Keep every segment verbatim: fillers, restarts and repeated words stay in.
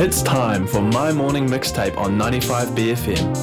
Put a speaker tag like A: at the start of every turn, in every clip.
A: It's time for My Morning Mixtape on ninety-five B F M.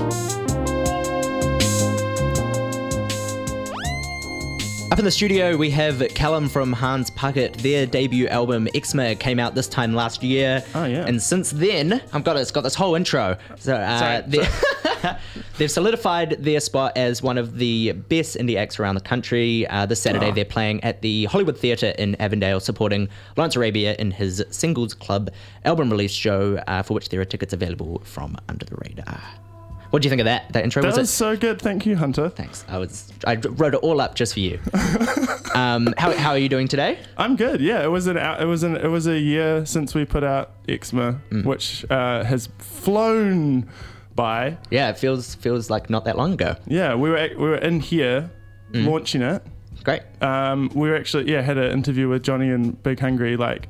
B: Up in the studio, we have Callum from Hans Puckett. Their debut album, Eczema, came out this time last year.
C: Oh, yeah.
B: And since then, I've got, it's got this whole intro. So, uh,
C: Sorry,
B: they- they've solidified their spot as one of the best indie acts around the country. Uh, this Saturday,
C: Oh.
B: they're playing at the Hollywood Theatre in Avondale, supporting Lawrence Arabia in his Singles Club album release show, uh, for which there are tickets available from Under the Radar. What do you think of that? That intro
C: That
B: was,
C: was
B: it?
C: so good. Thank you, Hunter.
B: Thanks. I was I wrote it all up just for you. um, how how are you doing today?
C: I'm good. Yeah, it was an it was an it was a year since we put out Eczema,
B: Mm.
C: which uh, has flown by.
B: Yeah, it feels feels like not that long ago.
C: Yeah, we were we were in here
B: Mm.
C: launching it.
B: Great.
C: Um, we were actually yeah had an interview with Johnny and Big Hungry like,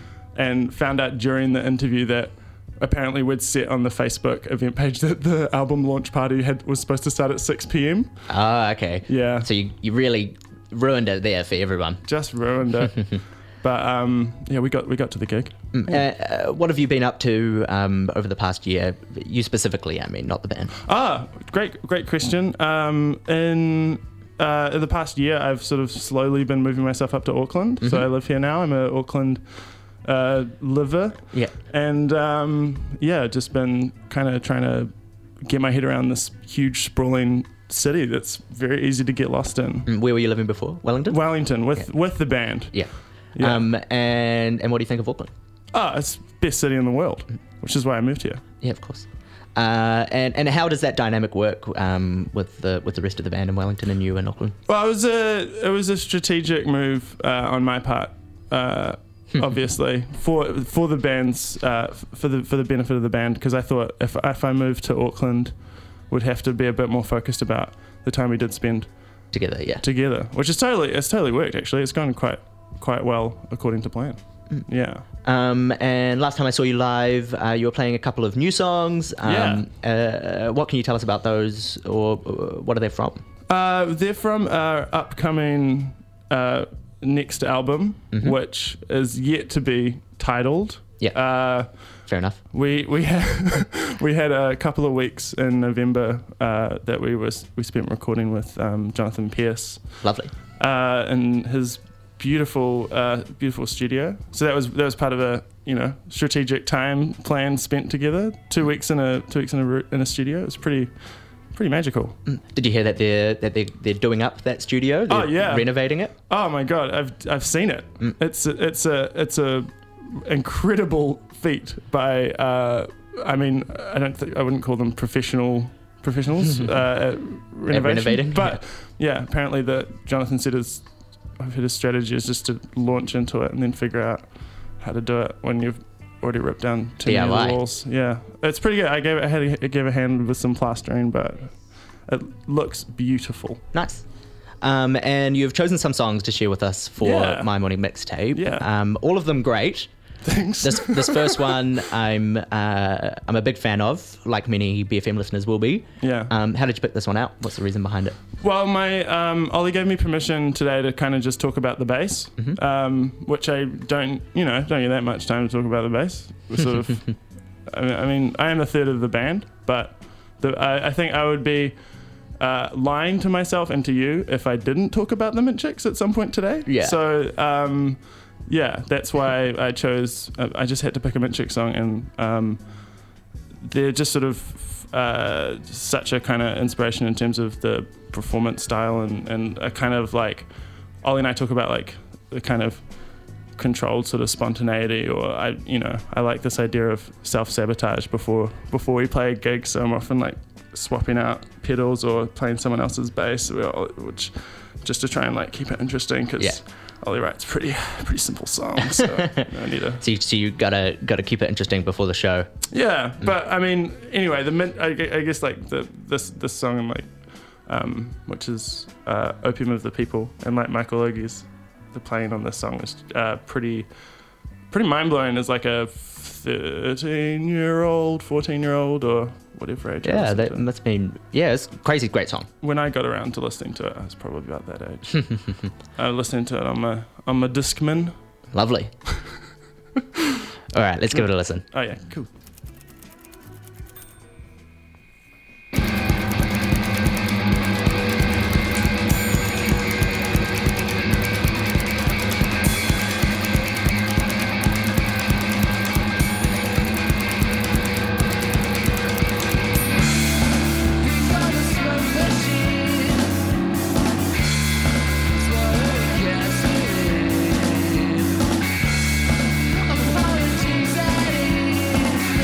C: and found out during the interview that apparently we'd set on the Facebook event page that the album launch party had was supposed to start at six p.m.
B: Oh, okay.
C: Yeah.
B: So you, you really ruined it there for everyone.
C: Just ruined it. But um, yeah, we got we got to the gig.
B: Uh, uh, what have you been up to um, over the past year? You specifically, I mean, not the band.
C: Ah, great, great question. Um, in uh, in the past year, I've sort of slowly been moving myself up to Auckland. So I live here now. I'm an Auckland uh, liver.
B: Yeah.
C: And um, yeah, just been kind of trying to get my head around this huge, sprawling city that's very easy to get lost in.
B: Mm, Where were you living before? Wellington?
C: Wellington with with the band.
B: Yeah.
C: Yeah.
B: Um, and and what do you think of Auckland?
C: Ah, it's best city in the world, which is why I moved here.
B: Yeah, of course. Uh, and and how does that dynamic work um, with the with the rest of the band in Wellington and you in Auckland?
C: Well, it was a it was a strategic move uh, on my part, uh, obviously for for the band's uh, for the for the benefit of the band, because I thought if if I moved to Auckland, would have to be a bit more focused about the time we did spend
B: Together, yeah.
C: together, which is totally it's totally worked actually. It's gone quite quite well according to plan. Yeah.
B: Um, and last time I saw you live, uh, you were playing a couple of new songs. Um, yeah. Uh, what can you tell us about those, or uh, what are they from?
C: Uh, they're from our upcoming uh, next album,
B: Mm-hmm.
C: which is yet to be titled.
B: Yeah.
C: Uh,
B: Fair enough.
C: we we had we had a couple of weeks in November uh, that we was we spent recording with um, Jonathan Pierce
B: Lovely.
C: uh, in his beautiful uh, beautiful studio. So that was that was part of a you know strategic time plan spent together. Two weeks in a two weeks in a ru- in a studio. It was pretty pretty magical.
B: Did you hear that they're that they're, they're doing up that studio? They're
C: Oh, yeah.
B: renovating it.
C: Oh my god, I've I've seen it. It's a, it's a it's a incredible feat by uh, I mean I don't think I wouldn't call them professional professionals uh, at renovation,
B: renovating,
C: but yeah. apparently the Jonathan said his I've heard his strategy is just to launch into it and then figure out how to do it when you've already ripped down too many
B: D I Y.
C: of the walls. Yeah, it's pretty good. I gave it I had a, I gave a hand with some plastering, but it looks beautiful.
B: Nice. Um, and you've chosen some songs to share with us for
C: Yeah.
B: My Morning Mixtape.
C: Yeah.
B: Um, all of them great.
C: Thanks.
B: This this first one I'm uh, I'm a big fan of, like many B F M listeners will be.
C: Yeah.
B: Um, how did you pick this one out? What's the reason behind it?
C: Well, my um, Ollie gave me permission today to kind of just talk about the bass,
B: Mm-hmm.
C: um, which I don't, you know, don't get that much time to talk about the bass. We're sort of, I mean, I mean, I am a third of the band, but the, I, I think I would be uh, lying to myself and to you if I didn't talk about the Mint Chicks at some point today.
B: Yeah.
C: So, um, yeah, that's why I chose. Uh, I just had to pick a Mint Chick song, and um, they're just sort of uh, such a kind of inspiration in terms of the performance style and, and a kind of like Ollie and I talk about like the kind of controlled sort of spontaneity, or I you know I like this idea of self-sabotage before before we play a gig, so I'm often like swapping out pedals or playing someone else's bass, which just to try and like keep it interesting, because
B: Yeah.
C: Ollie writes pretty pretty simple songs, so I need to
B: So you, so you gotta gotta keep it interesting before the show.
C: yeah, but I mean, anyway, the min- I, gu- I guess like the this this song and like, um, which is uh, "Opium of the People," and like Michael Ogie's the playing on this song is uh, pretty pretty mind blowing as like a thirteen year old, fourteen year old, or whatever age. I
B: Yeah,
C: listened
B: that
C: to.
B: must mean yeah, it's crazy, great song.
C: When I got around to listening to it, I was probably about that age. I was listening to it on my on my Discman.
B: Lovely. All right, let's give it a listen.
C: Oh yeah, cool.
D: Apologies, Eddie.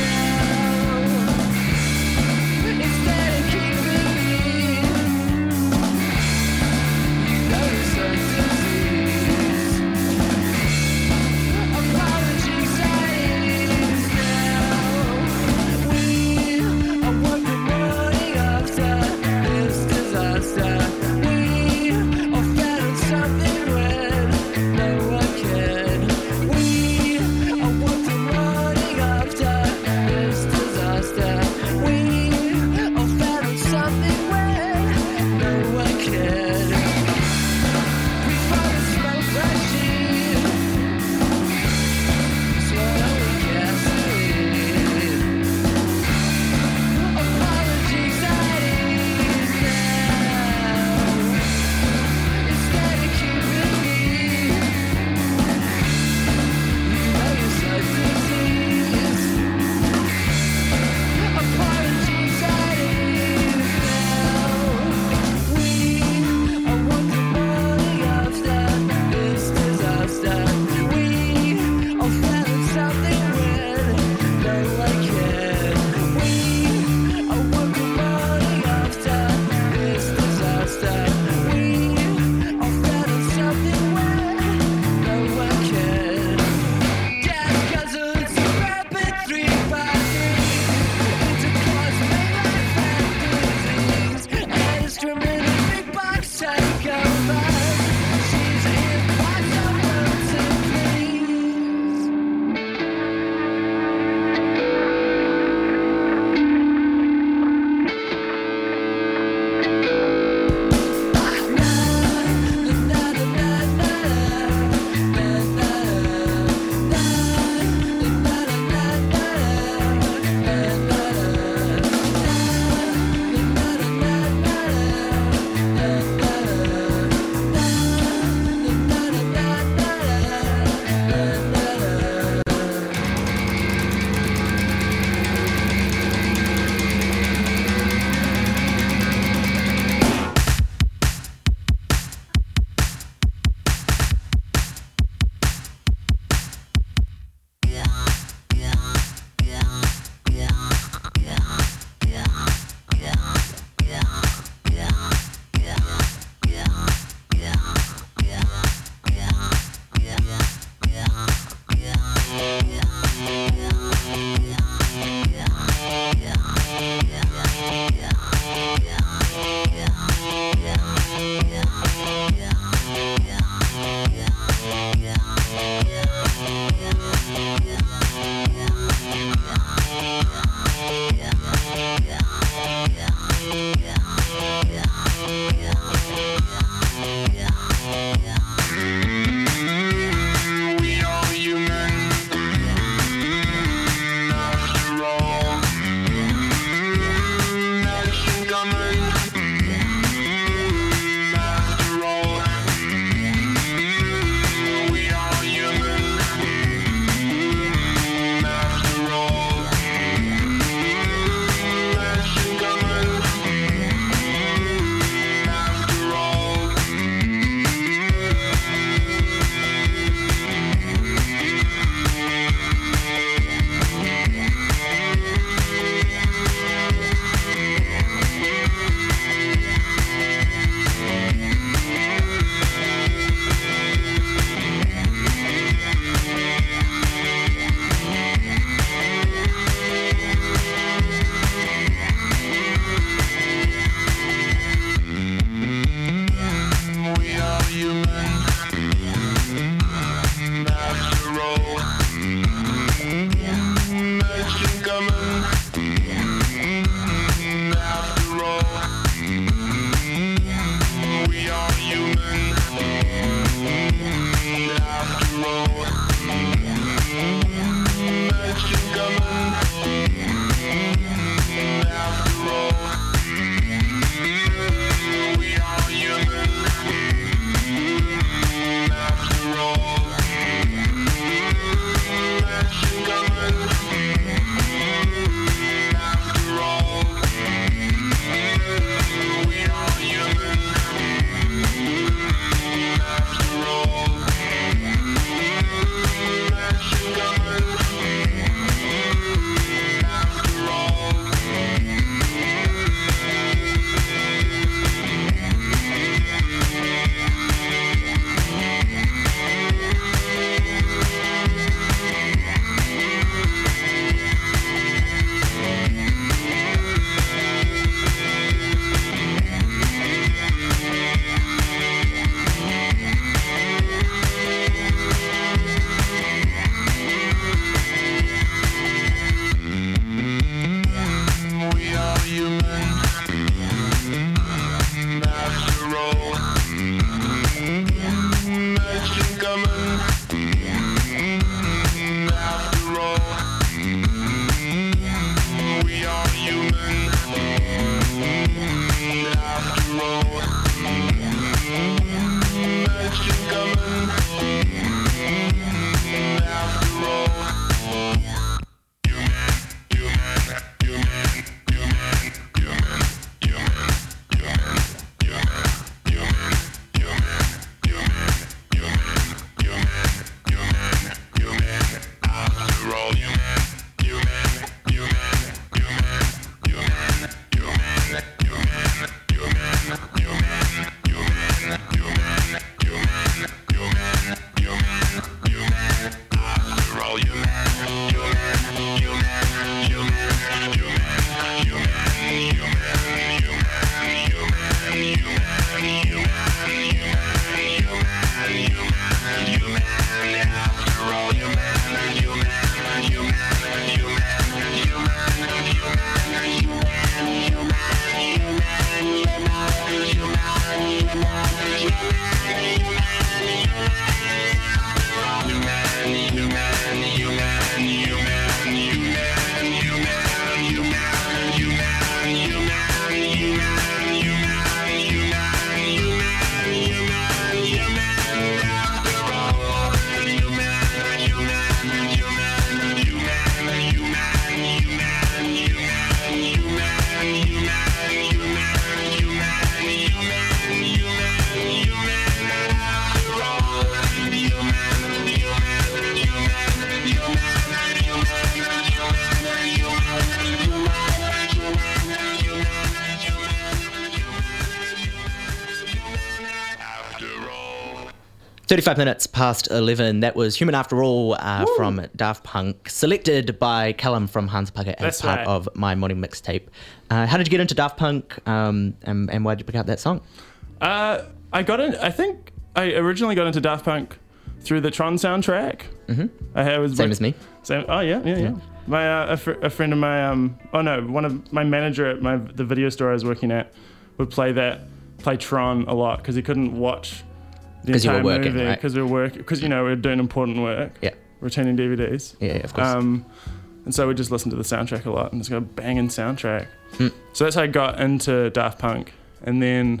B: thirty-five minutes past eleven. That was Human After All uh, from Daft Punk, selected by Callum from Hans Pucker as
C: That's
B: part
C: right.
B: of my morning mixtape. Uh, how did you get into Daft Punk, um, and, and why did you pick out that song?
C: Uh, I got in. I think I originally got into Daft Punk through the Tron soundtrack. Mm-hmm. I had, was
B: Same as me.
C: Same. Oh yeah, yeah, yeah. My uh, a, fr- a friend of my um. Oh no, one of my manager at my the video store I was working at would play that play Tron a lot because he couldn't watch the
B: 'Cause you were
C: entire
B: working,
C: movie
B: right?
C: because we were work because you know we were doing important work.
B: Yeah.
C: Returning D V Ds.
B: Yeah, of course.
C: Um, and so we just listened to the soundtrack a lot, and it's got a banging soundtrack.
B: Mm.
C: So that's how I got into Daft Punk, and then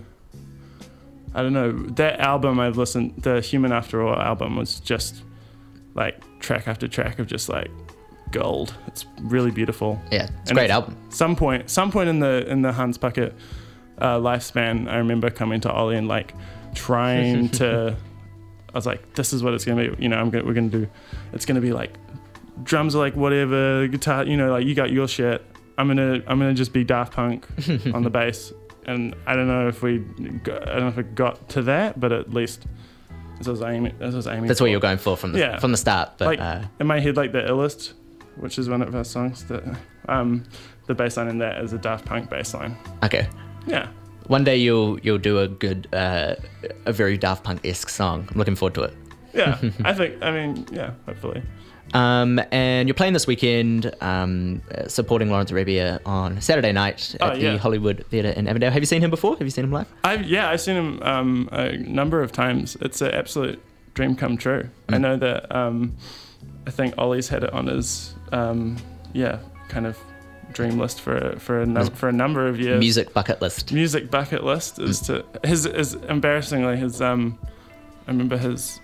C: I don't know, that album I've listened, the Human After All album was just like track after track of just like gold. It's really beautiful.
B: yeah, it's a
C: and
B: great
C: at
B: album.
C: Some point, some point in the in the Hans Puckett uh, lifespan, I remember coming to Ollie and like trying to. I was like, this is what it's gonna be. You know, I'm gonna, we're gonna do. It's gonna be like drums are like whatever, guitar. You know, like you got your shit. I'm gonna I'm gonna just be Daft Punk on the bass. And I don't know if we, got, I don't know if it got to that, but at least as I was aiming, as I was aiming.
B: That's
C: for.
B: what you're going for from the
C: Yeah.
B: from the start. But
C: Like
B: uh,
C: in my head, like the Illest, which is one of our songs, that um, the bass line in that is a Daft Punk bass line.
B: okay,
C: Yeah.
B: one day you'll you'll do a good, uh, a very Daft Punk-esque song. I'm looking forward to it.
C: Yeah. I think. I mean, yeah. Hopefully.
B: Um, and you're playing this weekend, um, uh, supporting Lawrence Arabia on Saturday night at
C: Oh, yeah.
B: the Hollywood Theatre in Avondale. Have you seen him before? Have you seen him live?
C: I yeah, I've seen him um, a number of times. It's an absolute dream come true.
B: Mm.
C: I know that. Um, I think Ollie's had it on his um, yeah kind of dream list for a, for a num- for a number of years.
B: Music bucket list.
C: Music bucket list is to his is embarrassingly his um. I remember his.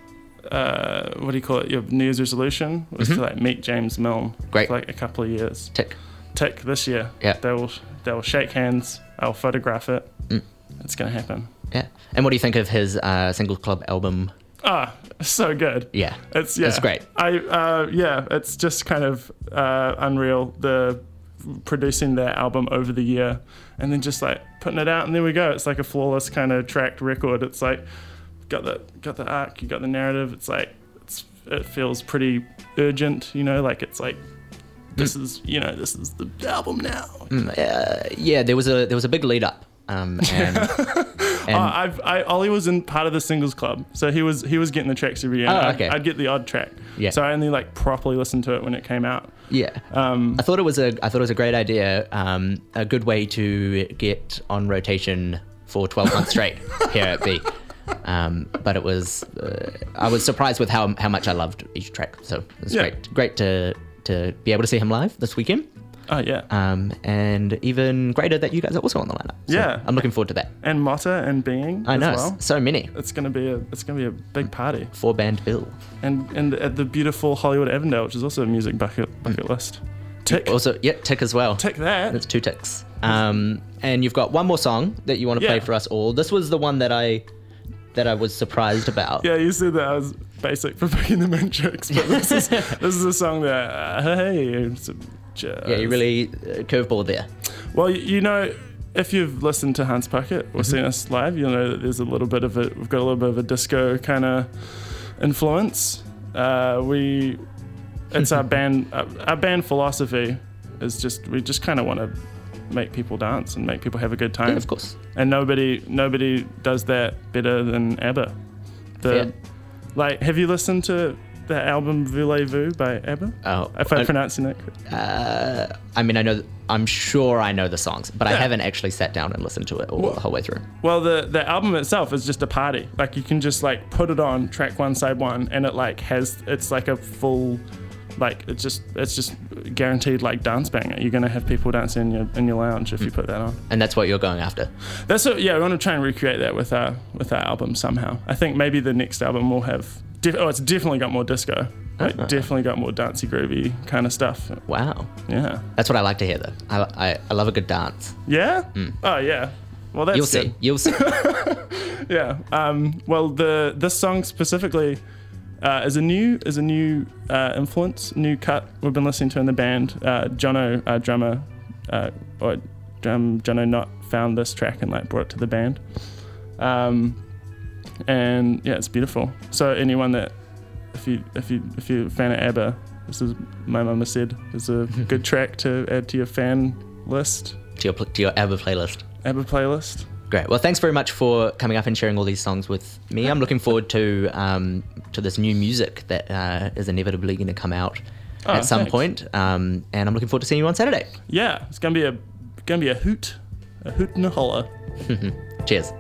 C: Uh, what do you call it? Your New Year's resolution was
B: Mhm.
C: to like meet James Milne
B: Great.
C: for like a couple of years.
B: Tick.
C: Tick this year.
B: Yeah.
C: They will they will shake hands. I'll photograph it.
B: Mm.
C: It's gonna happen.
B: Yeah. And what do you think of his uh, Singles Club album?
C: Ah, so good.
B: Yeah.
C: It's yeah.
B: It's great.
C: I uh yeah. It's just kind of uh, unreal. The producing that album over the year and then just like putting it out and there we go. It's like a flawless kind of tracked record. It's like. Got the got the arc, you got the narrative. It's like it's, it feels pretty urgent, you know. Like it's like this is you know this is the album now.
B: Mm, uh, yeah, there was a there was a big lead up. Um, and, and
C: oh, I've I Ollie was in part of the Singles Club, so he was he was getting the tracks every year.
B: Oh,
C: and
B: okay.
C: I'd, I'd get the odd track.
B: Yeah.
C: So I only like properly listened to it when it came out.
B: yeah,
C: Um,
B: I thought it was a I thought it was a great idea. Um, a good way to get on rotation for twelve months straight here at B. Um, but it was uh, I was surprised with how how much I loved each track. So it was
C: Yeah.
B: great great to to be able to see him live this weekend.
C: oh yeah.
B: Um, and even greater that you guys are also on the lineup. So
C: Yeah.
B: I'm looking forward to that.
C: And Motta and Being.
B: I
C: as
B: know,
C: Well.
B: so many.
C: It's gonna be a it's gonna be a big party.
B: Four band bill.
C: And and at the beautiful Hollywood Avondale, which is also a music bucket bucket list. Tick.
B: Also, yeah, tick as well.
C: Tick that.
B: That's two ticks. Um, and you've got one more song that you want to play
C: Yeah.
B: for us all. This was the one that I that I was surprised about.
C: Yeah, you said that I was basic for picking the main tricks, but this is this is a song that uh, hey, it's a jazz.
B: Yeah, you really uh, curveball there.
C: Well, you, you know, if you've listened to Hans Puckett or seen us live, you'll know that there's a little bit of a we've got a little bit of a disco kind of influence. Uh, we, it's our band our, our band philosophy is just we just kind of want to make people dance and make people have a good time.
B: Yeah, of course.
C: And nobody nobody does that better than ABBA. The
B: Fair.
C: like, have you listened to the album Voulez-Vous by ABBA?
B: Oh,
C: If I'm
B: I,
C: pronouncing it correctly.
B: uh, I mean, I know. I'm sure I know the songs, but I
C: Yeah.
B: haven't actually sat down and listened to it all
C: Well-
B: the whole way through.
C: Well, the the album itself is just a party. Like, you can just like put it on track one, side one, and it like has it's like a full, like it's just it's just guaranteed like dance banger. You're gonna have people dancing in your in your lounge if you put that on.
B: And that's what you're going after.
C: That's what, yeah. We want to try and recreate that with our with our album somehow. I think maybe the next album will have. Def- oh, it's definitely got more disco. Like,
B: Ah.
C: definitely got more dancey, groovy kind of stuff.
B: Wow.
C: Yeah.
B: That's what I like to hear, though. I, I, I love a good dance.
C: Yeah. Oh yeah. Well, that's
B: You'll
C: good.
B: see. You'll see.
C: Yeah. Um, well, the this song specifically uh, is a new is a new uh, influence, new cut we've been listening to in the band. Uh, Jono, our drummer, uh, or drum Jono, not found this track and like brought it to the band. Um, and yeah, it's beautiful. So anyone that, if you if you if you're a fan of ABBA, this is My Mama Said is a good track to add to your fan list,
B: to your pl- to your ABBA playlist.
C: ABBA playlist.
B: Great. Well, thanks very much for coming up and sharing all these songs with me. I'm looking forward to um, to this new music that uh, is inevitably going to come out
C: oh,
B: at some
C: thanks.
B: point, um, and I'm looking forward to seeing you on Saturday.
C: Yeah, it's gonna be a gonna be a hoot, a hoot and a holler.
B: Cheers.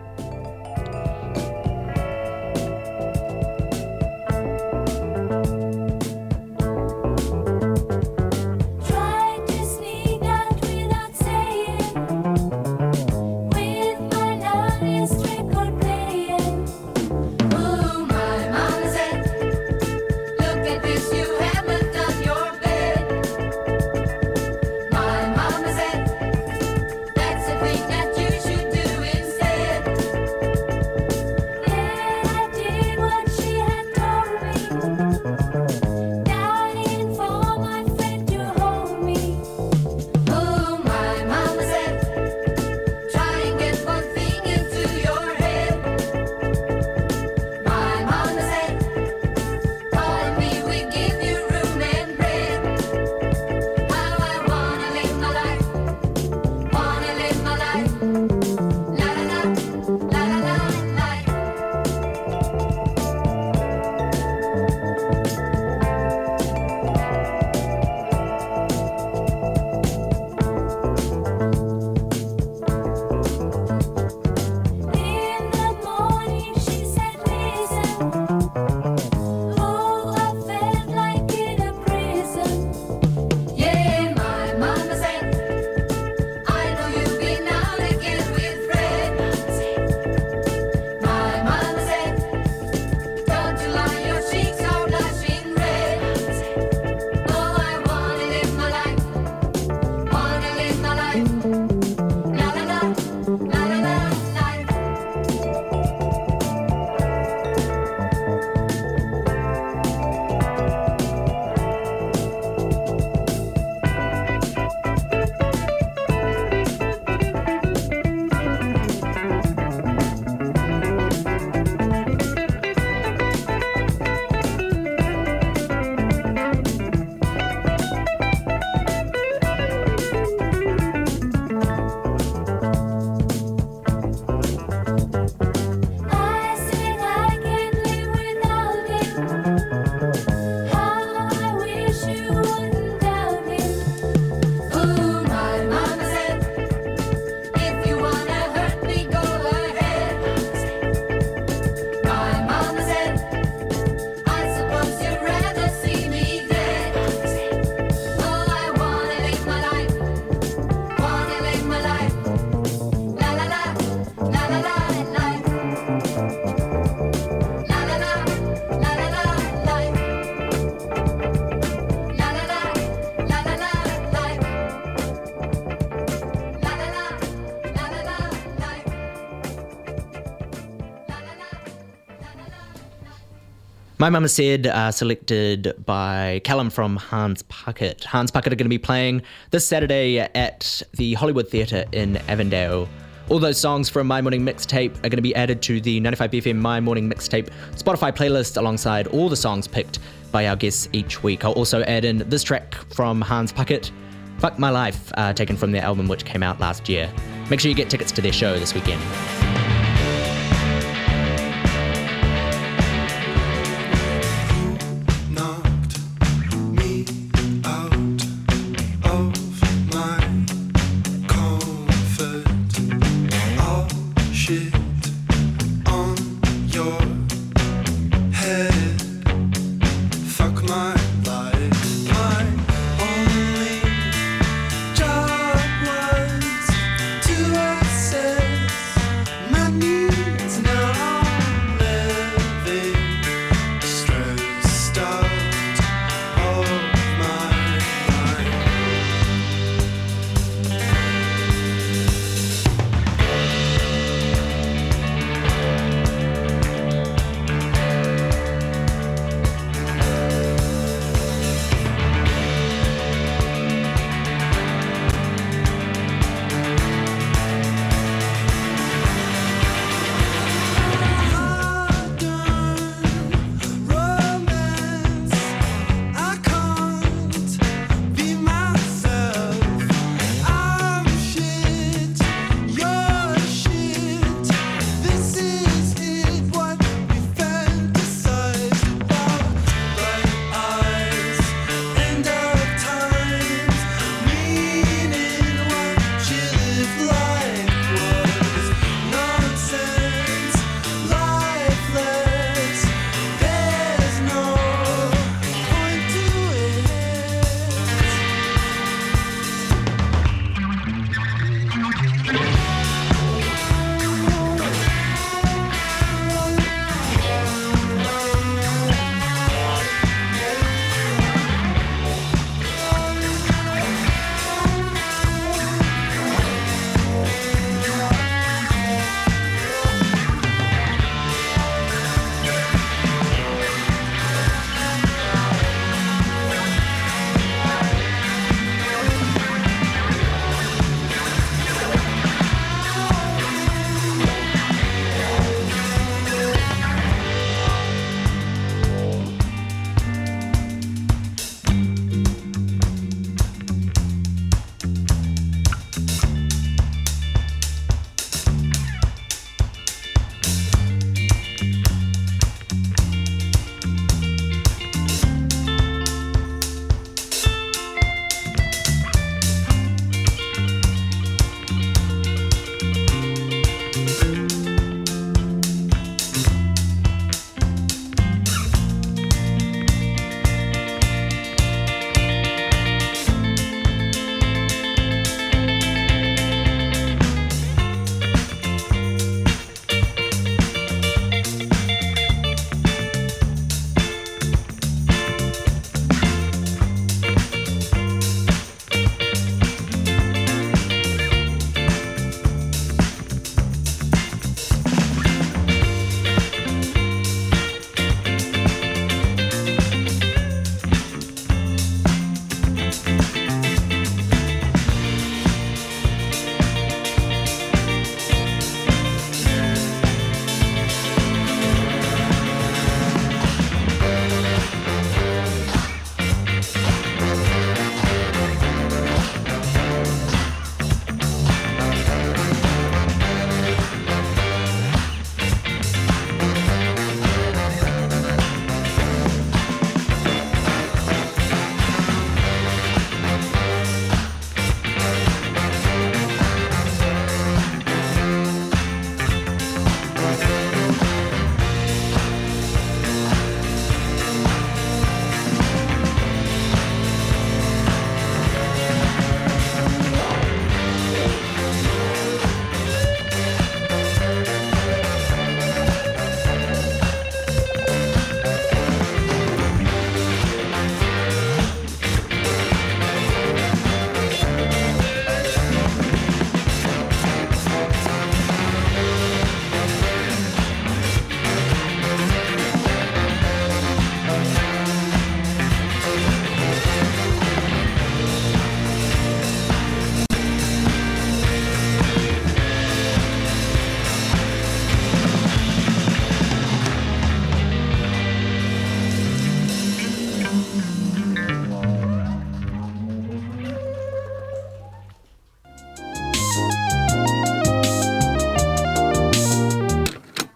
B: My Mama Said, uh, selected by Callum from Hans Puckett. Hans Puckett are going to be playing this Saturday at the Hollywood Theatre in Avondale. All those songs from My Morning Mixtape are going to be added to the ninety-five B F M My Morning Mixtape Spotify playlist alongside all the songs picked by our guests each week. I'll also add in this track from Hans Puckett, Fuck My Life, uh, taken from their album which came out last year. Make sure you get tickets to their show this weekend.
D: Job was to assess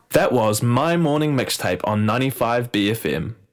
A: That was My Morning Mixtape on ninety-five B F M.